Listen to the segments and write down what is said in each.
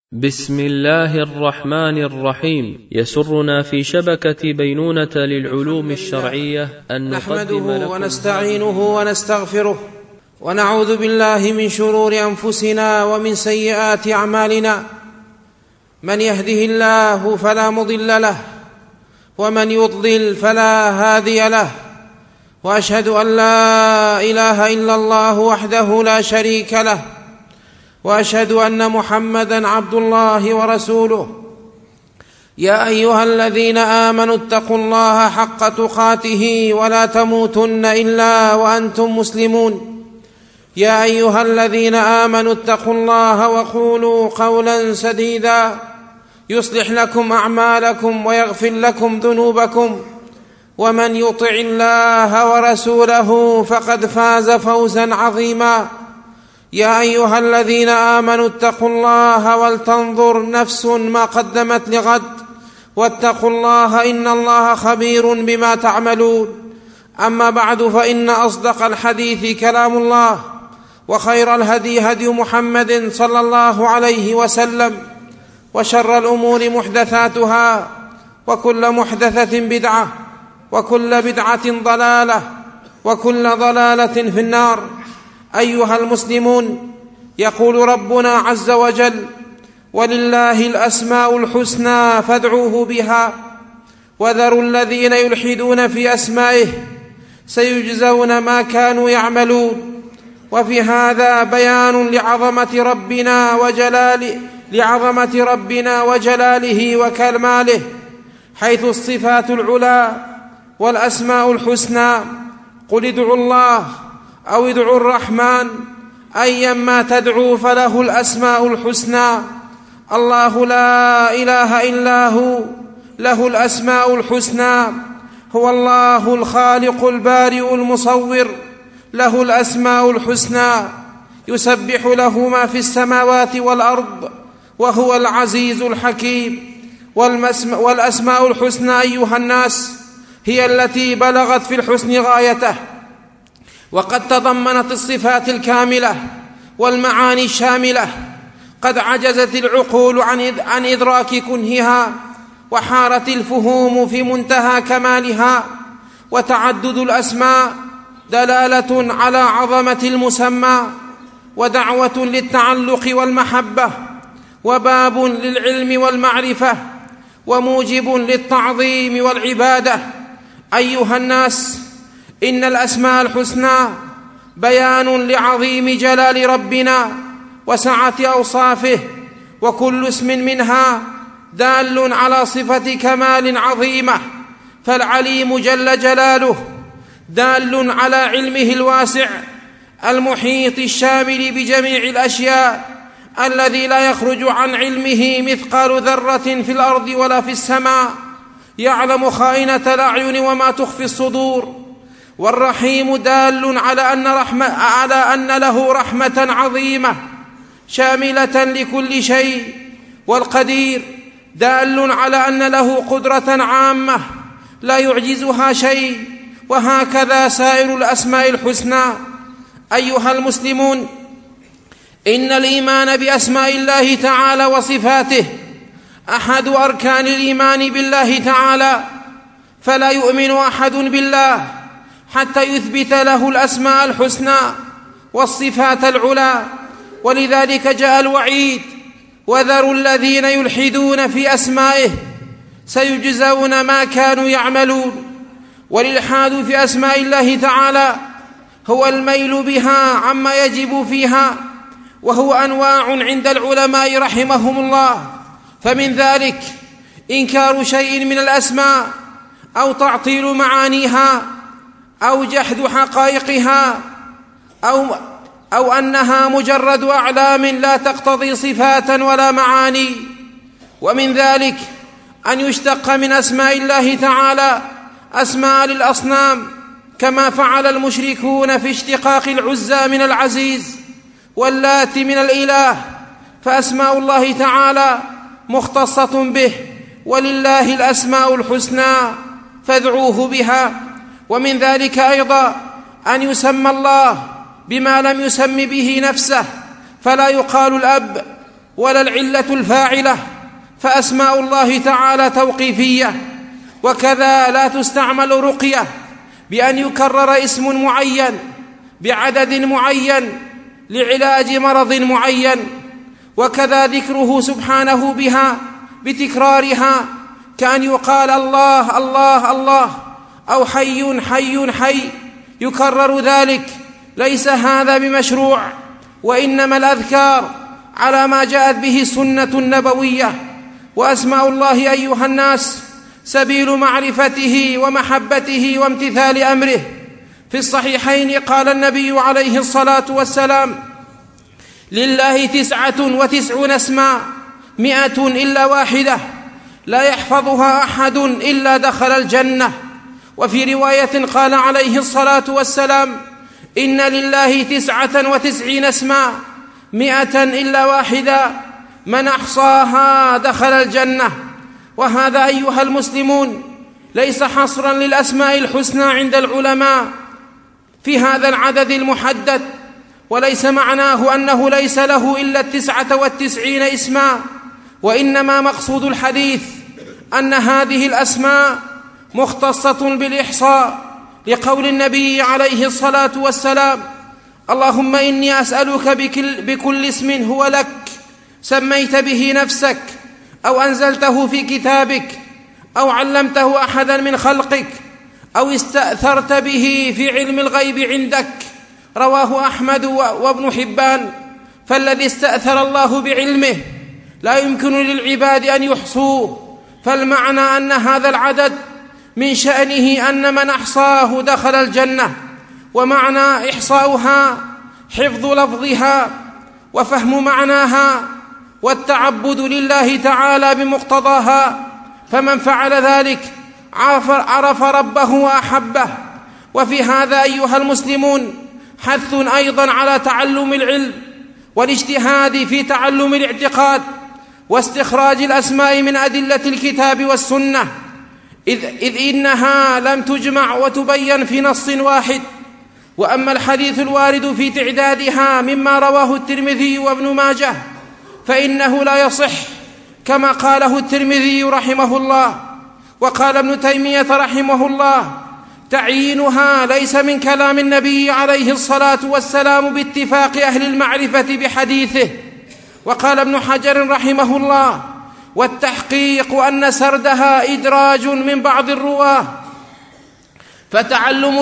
بسم الله الرحمن الرحيم. يسرنا في شبكة بينونة للعلوم الشرعية أن نحمده ونستعينه ونستغفره ونعوذ بالله من شرور أنفسنا ومن سيئات أعمالنا. من يهده الله فلا مضل له ومن يضلل فلا هادي له، وأشهد أن لا إله إلا الله وحده لا شريك له، وأشهد أن محمدًا عبد الله ورسوله. يا أيها الذين آمنوا اتقوا الله حق تقاته ولا تموتن إلا وأنتم مسلمون. يا أيها الذين آمنوا اتقوا الله وقولوا قولا سديدا يصلح لكم أعمالكم ويغفر لكم ذنوبكم، ومن يطع الله ورسوله فقد فاز فوزا عظيما. يا أيها الذين آمنوا اتقوا الله ولتنظر نفس ما قدمت لغد، واتقوا الله إن الله خبير بما تعملون. أما بعد، فإن أصدق الحديث كلام الله، وخير الهدي هدي محمد صلى الله عليه وسلم، وشر الأمور محدثاتها، وكل محدثة بدعة، وكل بدعة ضلالة، وكل ضلالة في النار. أيها المسلمون، يقول ربنا عز وجل: ولله الأسماء الحسنى فادعوه بها وذروا الذين يلحدون في أسمائه سيجزون ما كانوا يعملون. وفي هذا بيان لعظمة ربنا وجلاله وكماله، حيث الصفات العلى والأسماء الحسنى. قل ادعوا الله أو ادعوا الرحمن أيما تدعوا فله الأسماء الحسنى. الله لا إله إلا هو، له الأسماء الحسنى. هو الله الخالق البارئ المصور، له الأسماء الحسنى. يسبح له ما في السماوات والأرض، وهو العزيز الحكيم. والأسماء الحسنى أيها الناس هي التي بلغت في الحسن غايته، وقد تضمنت الصفات الكاملة والمعاني الشاملة. قد عجزت العقول عن إدراك كنهها، وحارت الفهوم في منتهى كمالها. وتعدد الأسماء دلالة على عظمة المسمى، ودعوة للتعلق والمحبة، وباب للعلم والمعرفة، وموجب للتعظيم والعبادة. أيها الناس، إن الأسماء الحسنى بيان لعظيم جلال ربنا وسعة أوصافه، وكل اسم منها دال على صفة كمال عظيمة. فالعليم جل جلاله دال على علمه الواسع المحيط الشامل بجميع الأشياء، الذي لا يخرج عن علمه مثقال ذرة في الأرض ولا في السماء. يعلم خائنة الأعين وما تخفي الصدور. والرحيم دال على أن له رحمة عظيمة شاملة لكل شيء. والقدير دال على أن له قدرة عامة لا يعجزها شيء. وهكذا سائر الأسماء الحسنى. أيها المسلمون، إن الإيمان بأسماء الله تعالى وصفاته أحد أركان الإيمان بالله تعالى، فلا يؤمن أحد بالله حتى يثبت له الأسماء الحسنى والصفات العلى. ولذلك جاء الوعيد: وذروا الذين يلحدون في أسمائه سيجزون ما كانوا يعملون. والإلحاد في أسماء الله تعالى هو الميل بها عما يجب فيها، وهو أنواع عند العلماء رحمهم الله. فمن ذلك إنكار شيء من الأسماء، أو تعطيل معانيها، أو جحد حقائقها، أو أنها مجرد أعلام لا تقتضي صفاتا ولا معاني. ومن ذلك أن يشتق من أسماء الله تعالى أسماء للأصنام، كما فعل المشركون في اشتقاق العزى من العزيز واللات من الإله. فأسماء الله تعالى مختصة به، ولله الأسماء الحسنى فادعوه بها. ومن ذلك أيضا أن يسمى الله بما لم يسم به نفسه، فلا يقال الأب ولا العلة الفاعلة، فأسماء الله تعالى توقيفية. وكذا لا تستعمل رقية بأن يكرر اسم معين بعدد معين لعلاج مرض معين، وكذا ذكره سبحانه بها بتكرارها، كأن يقال الله الله الله أو حي حي حي يكرر ذلك. ليس هذا بمشروع، وإنما الأذكار على ما جاءت به السنة النبوية. وأسماء الله أيها الناس سبيل معرفته ومحبته وامتثال أمره. في الصحيحين قال النبي عليه الصلاة والسلام: لله 99 اسما 100 إلا واحدة لا يحفظها أحد إلا دخل الجنة. وفي رواية قال عليه الصلاة والسلام: إن لله 99 اسما 100 إلا واحدة من أحصاها دخل الجنة. وهذا أيها المسلمون ليس حصرا للأسماء الحسنى عند العلماء في هذا العدد المحدد، وليس معناه أنه ليس له إلا 99 اسما، وإنما مقصود الحديث أن هذه الأسماء مختصة بالإحصاء، لقول النبي عليه الصلاة والسلام: اللهم إني أسألك بكل اسم هو لك سميت به نفسك أو أنزلته في كتابك أو علمته أحدا من خلقك أو استأثرت به في علم الغيب عندك. رواه أحمد وابن حبان. فالذي استأثر الله بعلمه لا يمكن للعباد أن يحصوه، فالمعنى أن هذا العدد من شأنه أن من أحصاه دخل الجنة. ومعنى إحصاؤها حفظ لفظها وفهم معناها والتعبد لله تعالى بمقتضاها، فمن فعل ذلك عرف ربه وأحبه. وفي هذا أيها المسلمون حث أيضا على تعلم العلم والاجتهاد في تعلم الاعتقاد واستخراج الأسماء من أدلة الكتاب والسنة، إذ إنها لم تجمع وتبين في نص واحد. وأما الحديث الوارد في تعدادها مما رواه الترمذي وابن ماجه فإنه لا يصح كما قاله الترمذي رحمه الله. وقال ابن تيمية رحمه الله: تعيينها ليس من كلام النبي عليه الصلاة والسلام باتفاق أهل المعرفة بحديثه. وقال ابن حجر رحمه الله: والتحقيق أن سردها إدراج من بعض الرواه. فتعلم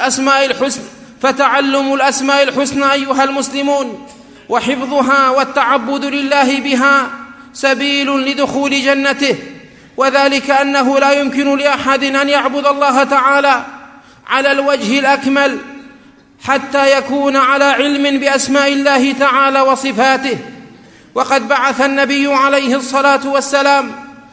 الأسماء الحسنى أيها المسلمون وحفظها والتعبد لله بها سبيل لدخول جنته، وذلك أنه لا يمكن لأحد أن يعبد الله تعالى على الوجه الأكمل حتى يكون على علم بأسماء الله تعالى وصفاته. وقد بعث النبي عليه الصلاة والسلام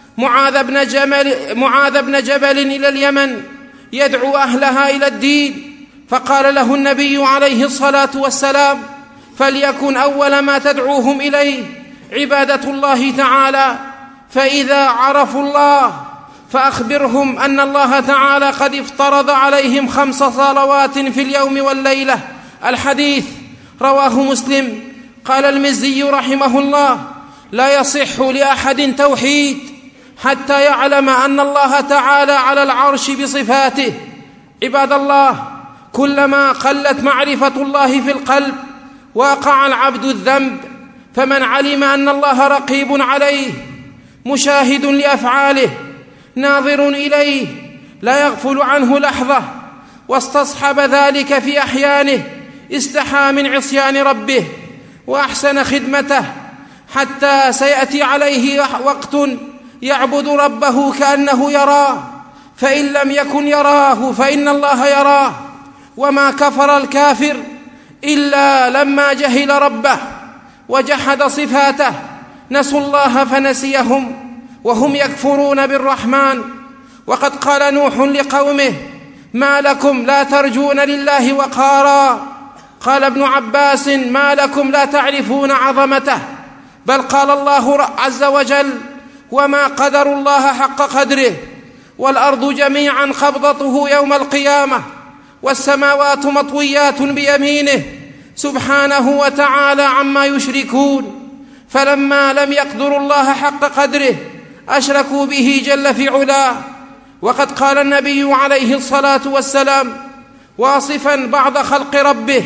معاذ بن جبل إلى اليمن يدعو أهلها إلى الدين، فقال له النبي عليه الصلاة والسلام: فليكن أول ما تدعوهم إليه عبادة الله تعالى، فإذا عرفوا الله فأخبرهم أن الله تعالى قد افترض عليهم 5 صلوات في اليوم والليلة. الحديث رواه مسلم. قال المزي رحمه الله: لا يصح لأحد توحيد حتى يعلم أن الله تعالى على العرش بصفاته. عباد الله، كلما قلت معرفة الله في القلب وقع العبد الذنب، فمن علم أن الله رقيب عليه مشاهد لأفعاله ناظر إليه لا يغفل عنه لحظة، واستصحب ذلك في أحيانه استحى من عصيان ربه وأحسن خدمته، حتى سيأتي عليه وقت يعبد ربه كأنه يراه، فإن لم يكن يراه فإن الله يراه. وما كفر الكافر إلا لما جهل ربه وجحد صفاته، نسوا الله فنسيهم وهم يكفرون بالرحمن. وقد قال نوح لقومه: ما لكم لا ترجون لله وقارا. قال ابن عباس: ما لكم لا تعرفون عظمته. بل قال الله عز وجل: وما قدر الله حق قدره، والأرض جميعا قبضته يوم القيامة، والسماوات مطويات بيمينه سبحانه وتعالى عما يشركون. فلما لم يقدروا الله حق قدره أشركوا به جل في علاه. وقد قال النبي عليه الصلاة والسلام واصفا بعض خلق ربه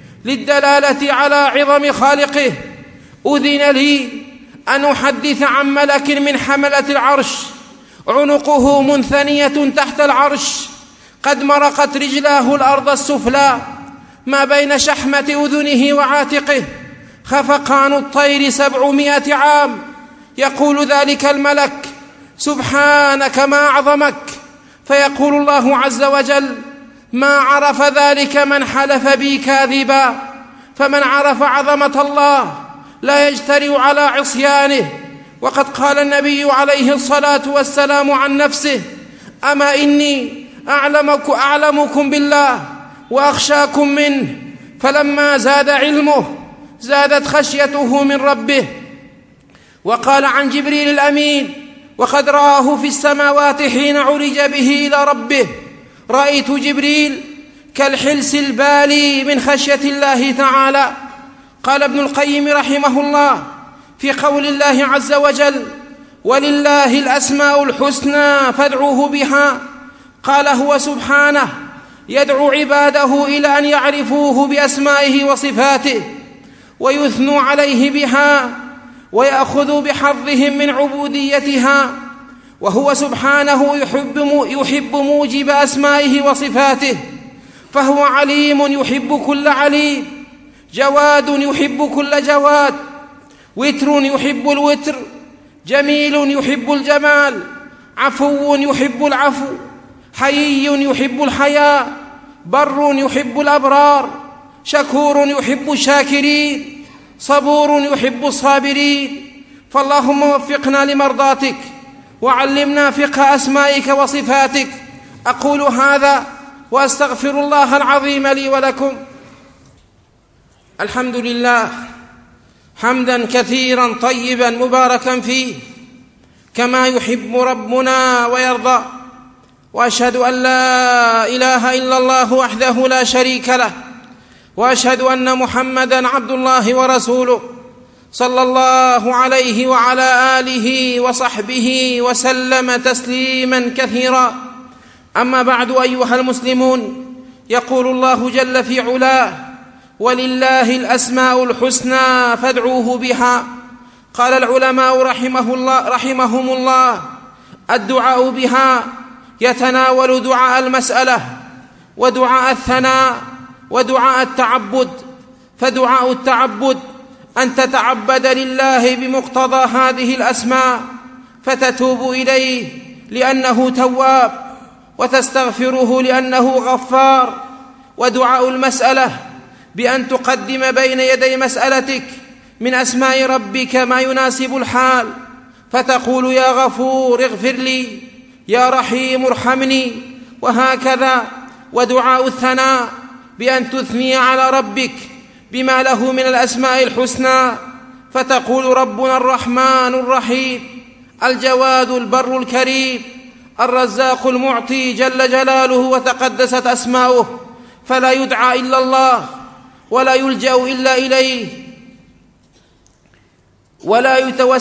للدلالة على عظم خالقه: أذن لي أن أحدث عن ملك من حملة العرش عنقه منثنية تحت العرش، قد مرقت رجلاه الأرض السفلى ما بين شحمة أذنه وعاتقه خفقان الطير 700 عام. يقول ذلك الملك: سبحانك ما أعظمك. فيقول الله عز وجل: ما عرف ذلك من حلف بي كاذبا. فمن عرف عظمة الله لا يجترئ على عصيانه. وقد قال النبي عليه الصلاة والسلام عن نفسه: أما إني أعلمكم بالله وأخشاكم منه. فلما زاد علمه زادت خشيته من ربه. وقال عن جبريل الأمين وقد رآه في السماوات حين عرج به إلى ربه: رأيت جبريل كالحلس البالي من خشية الله تعالى. قال ابن القيم رحمه الله في قول الله عز وجل: ولله الأسماء الحسنى فادعوه بها، قال هو سبحانه يدعو عباده إلى أن يعرفوه بأسمائه وصفاته ويثنوا عليه بها ويأخذوا بحظهم من عبوديتها. وهو سبحانه يحب موجب أسمائه وصفاته، فهو عليم يحب كل عليم، جواد يحب كل جواد، وتر يحب الوتر، جميل يحب الجمال، عفو يحب العفو، حيي يحب الحياء، بر يحب الأبرار، شكور يحب الشاكرين، صبور يحب الصابرين. فاللهم وفقنا لمرضاتك وعلمنا فقه أسمائك وصفاتك. أقول هذا وأستغفر الله العظيم لي ولكم. الحمد لله حمدا كثيرا طيبا مباركا فيه كما يحب ربنا ويرضى. وأشهد أن لا إله إلا الله وحده لا شريك له، وأشهد أن محمدا عبد الله ورسوله صلى الله عليه وعلى آله وصحبه وسلم تسليما كثيرا. أما بعد أيها المسلمون، يقول الله جل في علاه: ولله الأسماء الحسنى فادعوه بها. قال العلماء رحمهم الله: الدعاء بها يتناول دعاء المسألة ودعاء الثناء ودعاء التعبد. فدعاء التعبد أن تتعبد لله بمقتضى هذه الأسماء فتتوب إليه لأنه تواب، وتستغفره لأنه غفار. ودعاء المسألة بأن تقدم بين يدي مسألتك من أسماء ربك ما يناسب الحال، فتقول: يا غفور اغفر لي، يا رحيم ارحمني، وهكذا. ودعاء الثناء بأن تثني على ربك بما له من الأسماء الحسنى، فتقول: ربنا الرحمن الرحيم، الجواد البر الكريم، الرزاق المعطي جل جلاله وتقدست أسماؤه، فلا يدعى إلا الله ولا يلجأ إلا إليه ولا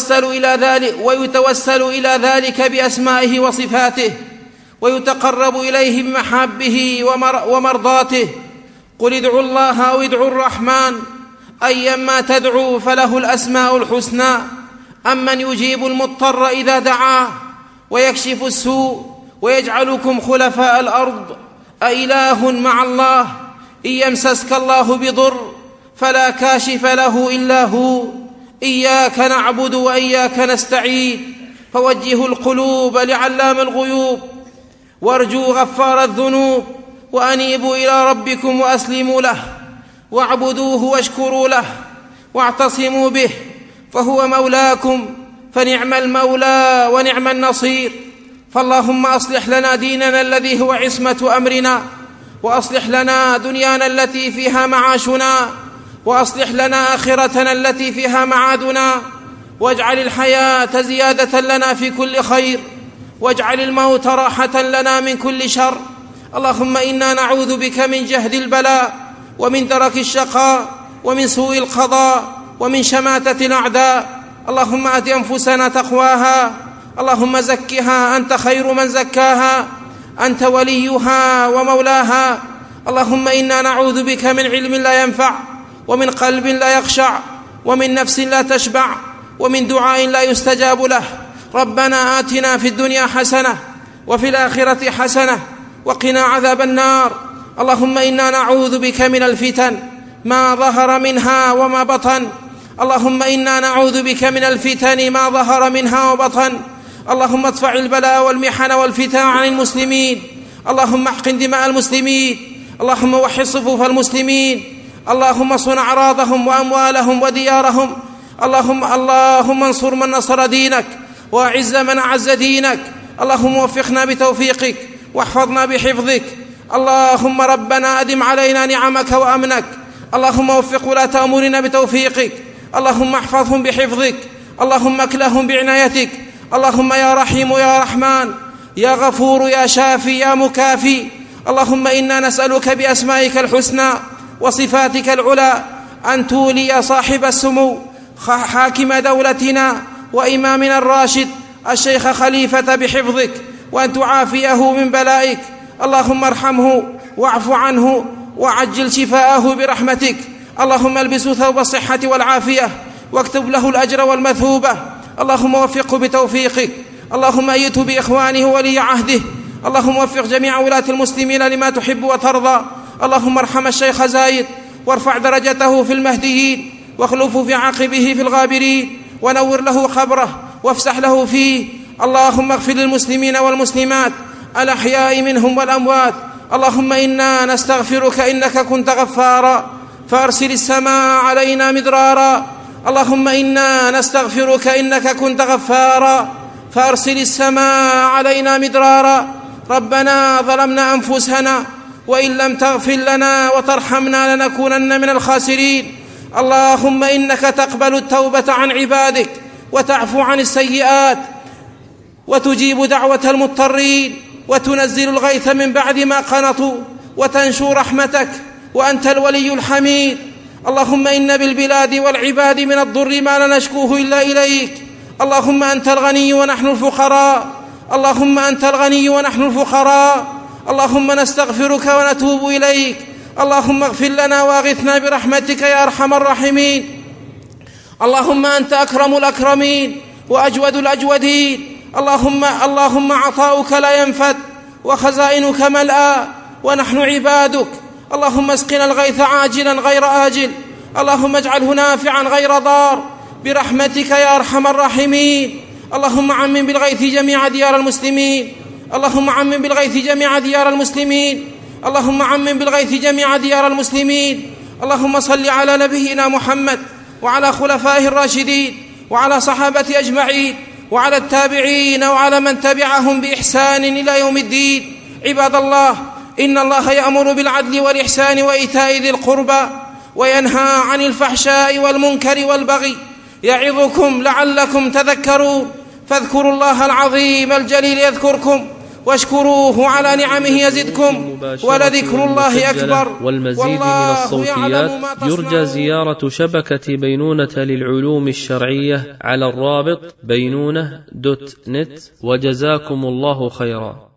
يتوسل إلى ذلك بأسمائه وصفاته، ويتقرب إليه بمحابه ومرضاته. قل ادعوا الله أو ادعوا الرحمن أيما تدعوا فله الأسماء الحسنى. أمن يجيب المضطر إذا دعاه ويكشف السوء ويجعلكم خلفاء الأرض أإله مع الله؟ إن يمسسك الله بضر فلا كاشف له إلا هو، إياك نعبد وإياك نستعين. فوجهوا القلوب لعلام الغيوب وارجوا غفار الذنوب، وأنيبوا إلى ربكم وأسلموا له، واعبدوه واشكروا له، واعتصموا به، فهو مولاكم، فنعم المولى ونعم النصير. فاللهم أصلح لنا ديننا الذي هو عصمة أمرنا، وأصلح لنا دنيانا التي فيها معاشنا، وأصلح لنا آخرتنا التي فيها معادنا، واجعل الحياة زيادة لنا في كل خير، واجعل الموت راحة لنا من كل شر. اللهم إنا نعوذ بك من جهد البلاء ومن درك الشقاء ومن سوء القضاء ومن شماتة الأعداء. اللهم آت أنفسنا تقواها، اللهم زكها، أنت خير من زكاها، أنت وليها ومولاها. اللهم إنا نعوذ بك من علم لا ينفع، ومن قلب لا يخشع، ومن نفس لا تشبع، ومن دعاء لا يستجاب له. ربنا آتنا في الدنيا حسنة وفي الآخرة حسنة وقنا عذاب النار. اللهم إنا نعوذ بك من الفتن ما ظهر منها وما بطن. اللهم إنا نعوذ بك من الفتن ما ظهر منها وبطن. اللهم ادفع البلاء والمحن والفتن عن المسلمين. اللهم احقن دماء المسلمين. اللهم وحد صفوف المسلمين. اللهم صن أعراضهم وأموالهم وديارهم. اللهم انصر من نصر دينك، وأعز من أعز دينك. اللهم وفقنا بتوفيقك واحفظنا بحفظك. اللهم ربنا أدم علينا نعمك وأمنك. اللهم وفق ولاة أمورنا بتوفيقك. اللهم احفظهم بحفظك. اللهم اكلهم بعنايتك. اللهم يا رحيم يا رحمن يا غفور يا شافي يا مكافي. اللهم إنا نسألك بأسمائك الحسنى وصفاتك العلى أن تولي صاحب السمو حاكم دولتنا وإمامنا الراشد الشيخ خليفة بحفظك، وأن تعافيه من بلائك. اللهم ارحمه واعف عنه وعجل شفاءه برحمتك. اللهم البسه ثوب الصحة والعافية واكتب له الأجر والمثوبة. اللهم وفقه بتوفيقك. اللهم أيده بإخوانه ولي عهده. اللهم وفق جميع ولاة المسلمين لما تحب وترضى. اللهم ارحم الشيخ زايد وارفع درجته في المهديين، واخلفه في عقبه في الغابرين، ونور له قبره وافسح له فيه. اللهم اغفر للمسلمين والمسلمات الأحياء منهم والأموات. اللهم إنا نستغفرك إنك كنت غفارا فأرسل السماء علينا مدرارا. اللهم إنا نستغفرك إنك كنت غفارا فأرسل السماء علينا مدرارا. ربنا ظلمنا أنفسنا وإن لم تغفر لنا وترحمنا لنكونن من الخاسرين. اللهم إنك تقبل التوبة عن عبادك وتعفو عن السيئات وتجيب دعوة المضطرين وتنزل الغيث من بعد ما قنطوا وتنشر رحمتك، وأنت الولي الحميد. اللهم إن بالبلاد والعباد من الضر ما لا نشكوه إلا إليك. اللهم أنت الغني ونحن الفقراء. اللهم أنت الغني ونحن الفقراء. اللهم نستغفرك ونتوب إليك. اللهم اغفر لنا واغثنا برحمتك يا أرحم الراحمين. اللهم أنت أكرم الأكرمين وأجود الأجودين. اللهم عطاؤك لا ينفد وخزائنك ملأى ونحن عبادك. اللهم اسقنا الغيث عاجلا غير آجل. اللهم اجعله نافعا غير ضار برحمتك يا أرحم الراحمين. اللهم عمم بالغيث جميع ديار المسلمين. اللهم عمم بالغيث جميع ديار المسلمين. اللهم عمم بالغيث جميع ديار المسلمين. اللهم صل على نبينا محمد وعلى خلفائه الراشدين وعلى صحابته أجمعين وعلى التابعين وعلى من تبعهم بإحسان إلى يوم الدين. عباد الله، إن الله يأمر بالعدل والإحسان وإيتاء ذي القربى وينهى عن الفحشاء والمنكر والبغي، يعظكم لعلكم تذكرون. فاذكروا الله العظيم الجليل يذكركم، واشكروه على نعمه يزدكم، ولذكر الله أكبر. والمزيد من الصوتيات يرجى زيارة شبكة بينونة للعلوم الشرعية على الرابط بينونة.net. وجزاكم الله خيرا.